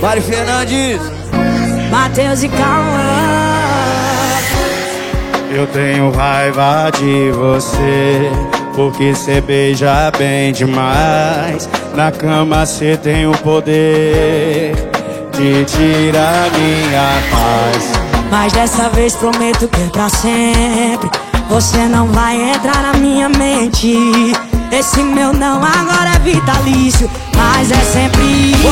Mari Fernandes, Matheus e Cauã. Eu tenho raiva de você, porque cê beija bem demais. Na cama cê tem o poder de tirar minha paz. Mas dessa vez prometo que é pra sempre. Você não vai entrar na minha mente. Esse meu não agora é vitalício, mas é sempre isso.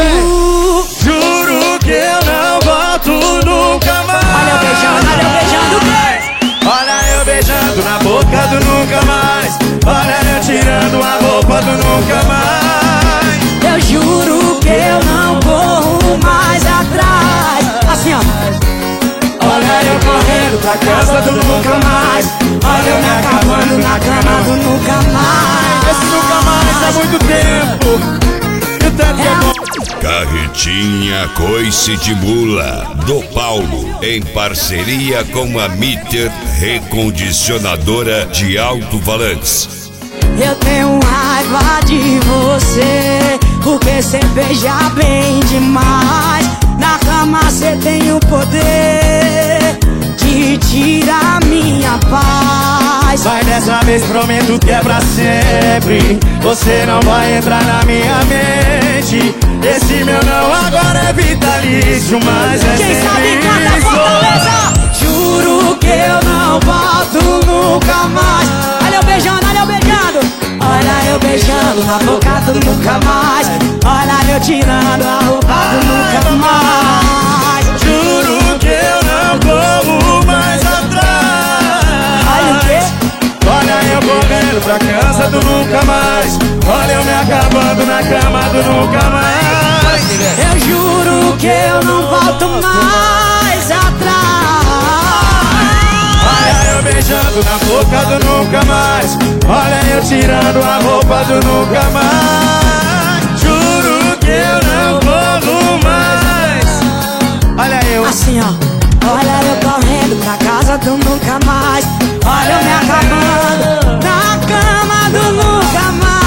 Juro que eu não volto nunca mais. Olha eu beijando, olha eu beijando na boca do nunca mais. Olha eu tirando a roupa do nunca mais. Eu juro que eu não corro mais atrás. Assim ó. Olha eu correndo pra casa do nunca mais. Olha eu me acabando na cama do nunca mais. Esse nunca mais há muito tempo. E o tanto é bom. Carretinha Coice de Mula do Paulo, em parceria com a Mitter Recondicionadora de Alto-Falantes. Eu tenho raiva de você, porque cê beija bem demais. Na cama cê tem o poder de tirar minha paz. Mas dessa vez prometo que é pra sempre. Você não vai entrar na minha mente. Esse meu não agora é vitalício, mas é quem sempre sabe canta Fortaleza. Juro que eu não volto nunca mais. Olha eu beijando, olha eu beijando na boca do nunca mais. Olha eu tirando a roupa do nunca mais. Juro que eu não corro mais atrás. Olha o quê? Olha eu correndo pra casa do nunca mais. Olha eu me acabando na cama do nunca mais. Eu juro que eu não volto mais atrás. Olha eu beijando na boca do nunca mais. Olha eu tirando a roupa do nunca mais. Juro que eu não corro mais. Olha eu assim ó. Olha eu correndo pra casa do nunca mais. Olha eu me acabando na cama do nunca mais.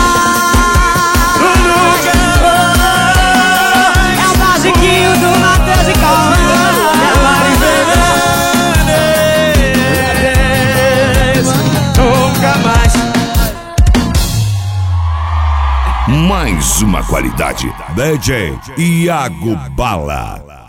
É o basiquinho do Matheus e Cauã. É Mari Fernandes. Nunca mais. Mais uma qualidade. DJ Iago Bala.